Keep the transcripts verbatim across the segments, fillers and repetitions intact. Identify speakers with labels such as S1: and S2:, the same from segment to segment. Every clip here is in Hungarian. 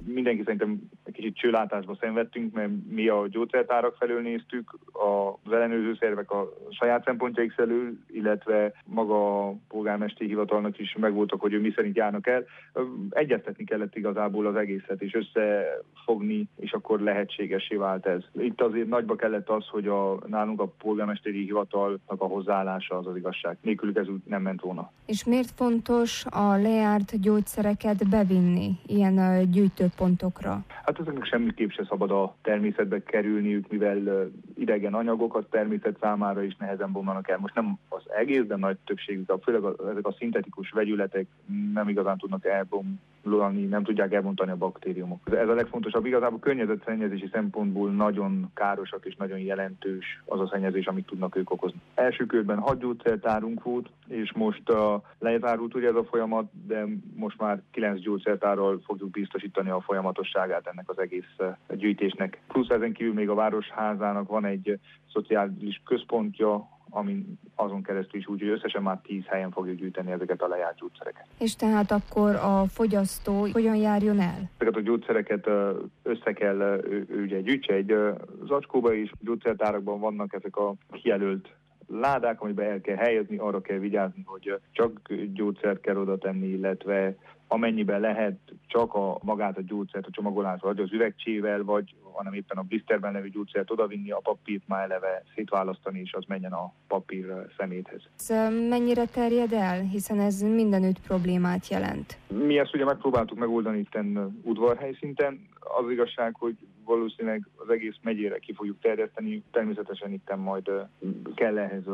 S1: mindenki szerintem egy kicsit csőlátásba szenvedtünk, mert mi a gyógyszertárak felől néztük, az ellenőrző szervek a saját szempontjaik felől, illetve maga a polgármesteri hivatalnak is megvoltak, hogy ő mi szerint járnak el. Egyeztetni kellett igazából az egészet, és összefogni, és akkor lehetségessé vált ez. Itt azért nagyba kellett az, hogy a, nálunk a polgármesteri hivatalnak a hozzáállása az az igazság. Nélkülük ez úgy nem ment volna.
S2: És miért fontos a lejárt gyógyszereket bevinni ilyen gyűjtőpontokra?
S1: Hát ezeknek semmiképp se szabad a természetbe kerülniük, mivel idegen anyagok a természet számára is nehezen bomlanak el. Most nem az egész, de nagy többségük, főleg a, ezek a szintetikus vegyületek nem igazán tudnak elbomlani, nem tudják elbontani a baktériumok. Ez a legfontosabb. Igazából környezetszennyezési szempontból nagyon károsak és nagyon jelentős az a szennyezés, amit tudnak ők okozni. Első körben hat gyógyszertárunk volt, és most uh, lezárult ugye ez a folyamat, de most már kilenc gyógyszertárral fogjuk biztosítani a folyamatosságát ennek az egész uh, gyűjtésnek. Plusz ezen kívül még a Városházának van egy uh, szociális központja, amin azon keresztül is úgy, hogy összesen már tíz helyen fogjuk gyűjteni ezeket a lejárt gyógyszereket.
S2: És tehát akkor a fogyasztó hogyan járjon el?
S1: Ezeket a gyógyszereket össze kell ő, ő ugye gyűjtse egy zacskóba, és gyógyszertárakban vannak ezek a kijelölt ládák, amiben el kell helyezni, arra kell vigyázni, hogy csak gyógyszert kell oda tenni, illetve amennyiben lehet csak a magát a gyógyszert a csomagolásra, vagy az üvegcsével, vagy hanem éppen a bliszterben levő gyógyszert odavinni, a papírt már eleve szétválasztani, és az menjen a papír szeméthez.
S2: Ez mennyire terjed el, hiszen ez mindenütt problémát jelent?
S1: Mi ezt ugye megpróbáltuk megoldani itten udvarhelyszinten. Az igazság, hogy valószínűleg az egész megyére ki fogjuk terjeszteni, természetesen itten majd kell ehhez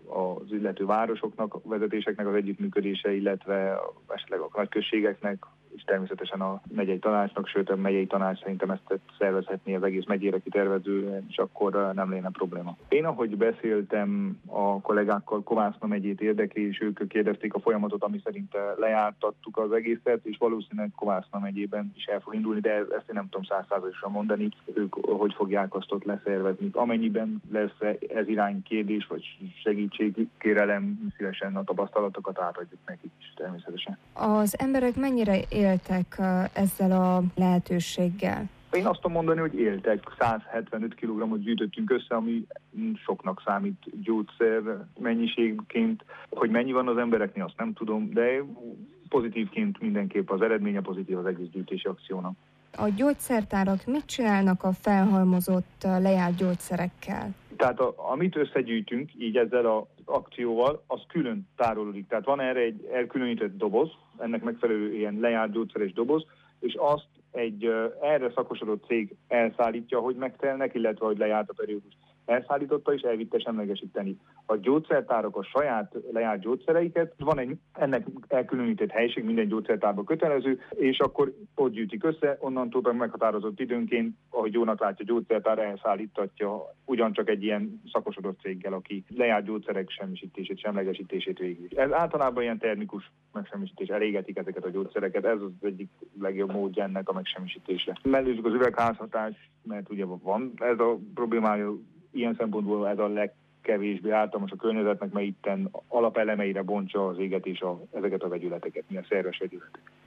S1: az illető városoknak, a vezetéseknek az együttműködése, illetve esetleg a nagyközségeknek, és természetesen a megyei tanácsnak, sőt a megyei tanács szerintem ezt szervezhetné az egész megyére kitervezően, és akkor nem lenne probléma. Én ahogy beszéltem a kollégákkal, Kovászna megyét érdekli, és ők kérdezték a folyamatot, ami szerint lejártattuk az egészet, és valószínűleg Kovászna megyében is el fog indulni, de ezt én nem tudom száz százalékosan mondani, ők hogy fogják azt ott leszervezni. Amennyiben lesz ez irány kérdés, vagy segítségkérelem, szívesen a tapasztalatokat átadjuk nekik is természetesen.
S2: Az emberek mennyire éltek ezzel a lehetőséggel?
S1: Én azt tudom mondani, hogy éltek. száz hetvenöt kilogrammot gyűjtöttünk össze, ami soknak számít gyógyszer mennyiségként. Hogy mennyi van az embereknél, azt nem tudom, de pozitívként mindenképp az eredménye pozitív az egész gyűjtési akciónak.
S2: A gyógyszertárak mit csinálnak a felhalmozott lejárt gyógyszerekkel?
S1: Tehát a, amit összegyűjtünk így ezzel az akcióval, az külön tárolódik. Tehát van erre egy elkülönített doboz, ennek megfelelő ilyen lejárt gyógyszeres doboz, és azt egy erre szakosodott cég elszállítja, hogy megtelnek, illetve hogy lejárt a periódus. Elszállította és elvitte semlegesíteni. A gyógyszertárak a saját lejárt gyógyszereiket, van egy ennek elkülönített helység, minden gyógyszertárban kötelező, és akkor ott gyűjtik össze, onnantól meghatározott időnként, ahogy jónak látja a gyógyszertár, elszállítatja ugyancsak egy ilyen szakosodott céggel, aki lejárt gyógyszerek semmisítését, semlegesítését végül. Ez általában ilyen termikus megsemmisítés, elégetik ezeket a gyógyszereket, ez az egyik legjobb módja ennek a megsemmisítésre. Mellőzzük az üvegházhatást, mert ugye van ez a problémája, ilyen szempontból ez a legkevésbé ártalmas a környezetnek, mert itten alapelemeire bontsa az égetés a, ezeket a vegyületeket, milyen szerves vegyületek.